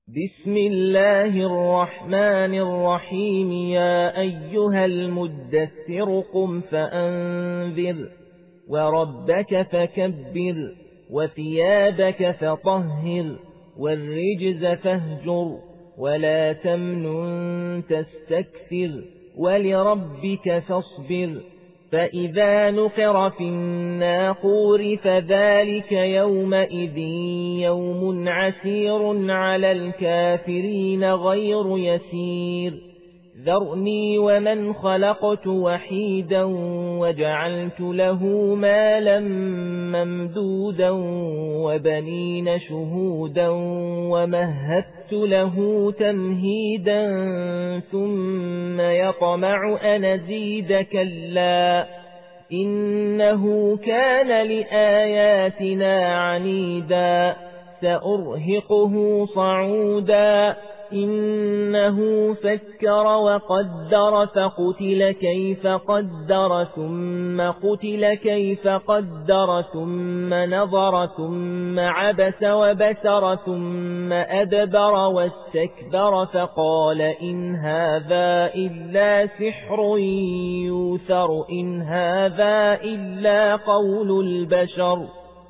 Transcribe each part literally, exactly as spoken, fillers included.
بسم الله الرحمن الرحيم. يا أيها المدثر قم فأنذر وربك فكبر وثيابك فطهر والرجز فاهجر ولا تمنن تستكثر ولربك فاصبر. فإذا نقر في الناقور فذلك يومئذ يوم عسير على الكافرين غير يسير. ذرني ومن خلقت وحيدا وجعلت له مالا ممدودا وبنين شهودا ومهدت له تمهيدا ثم يطمع أن أزيد كلا إنه كان لآياتنا عنيدا سأرهقه صعودا. إنه فكر وقدر فقتل كيف قدر ثم قتل كيف قدر ثم نظر ثم عبس وبسر ثم أدبر واستكبر فقال إن هذا إلا سحر يوثر إن هذا إلا قول البشر.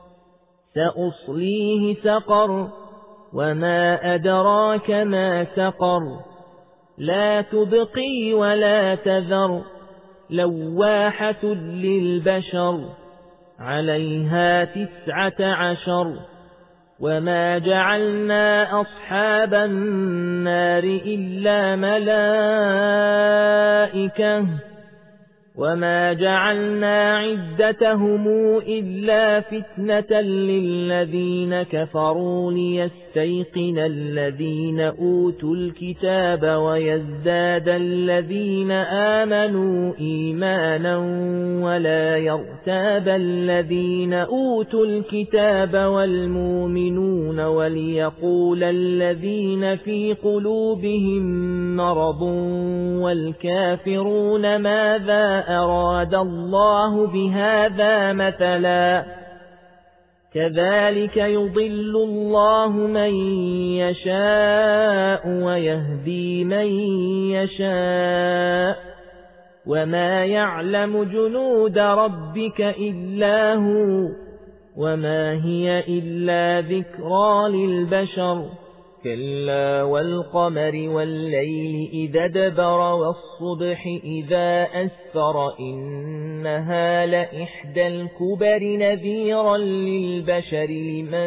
سأصليه سقر وما أدراك ما سقر. لا تبقي ولا تذر لواحة للبشر عليها تسعة عشر. وما جعلنا أصحاب النار إلا ملائكة وما جعلنا عدتهم إلا فتنة للذين كفروا ليستيقن الذين أوتوا الكتاب ويزداد الذين آمنوا إيمانا ولا يرتاب الذين أوتوا الكتاب والمؤمنون وليقول الذين في قلوبهم مرض والكافرون ماذا أراد الله بهذا مثلا. كذلك يضل الله من يشاء ويهدي من يشاء وما يعلم جنود ربك إلا هو وما هي إلا ذكرى للبشر. كلا والقمر والليل إذا دبر والصبح إذا أسفر إنها لإحدى الكبر نذيرا للبشر لمن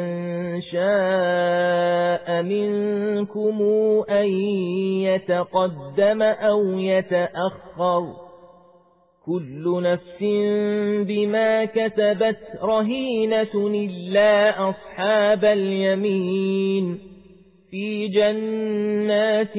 شاء منكم أن يتقدم أو يتأخر. كل نفس بما كسبت رهينة إلا أصحاب اليمين في جنات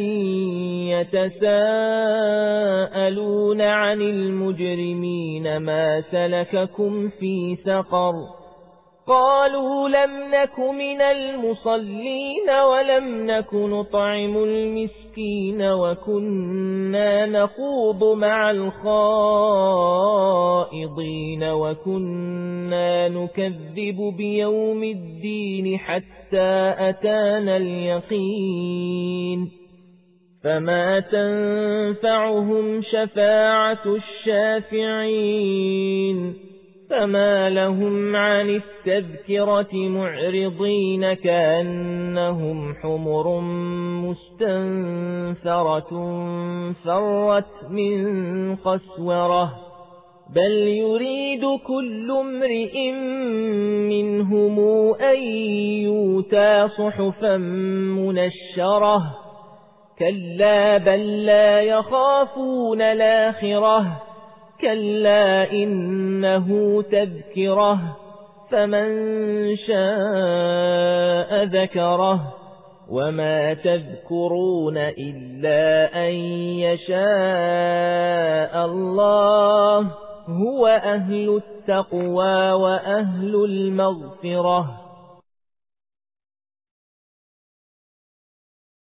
يتساءلون عن المجرمين ما سلككم في سقر. قالوا لم نك من المصلين ولم نك نطعم المسكين وكنا نخوض مع الخائضين وكنا نكذب بيوم الدين حتى أتانا اليقين. فما تنفعهم شفاعة الشافعين. فما لهم عن التذكرة معرضين كأنهم حمر مستنفرة فرت من قسورة. بل يريد كل امرئ منهم أن يؤتى صحفا منشرة. كلا بل لا يخافون الآخرة. كلا إنه تذكرة فمن شاء ذكره. وما تذكرون إلا أن يشاء الله هو أهل التقوى وأهل المغفرة.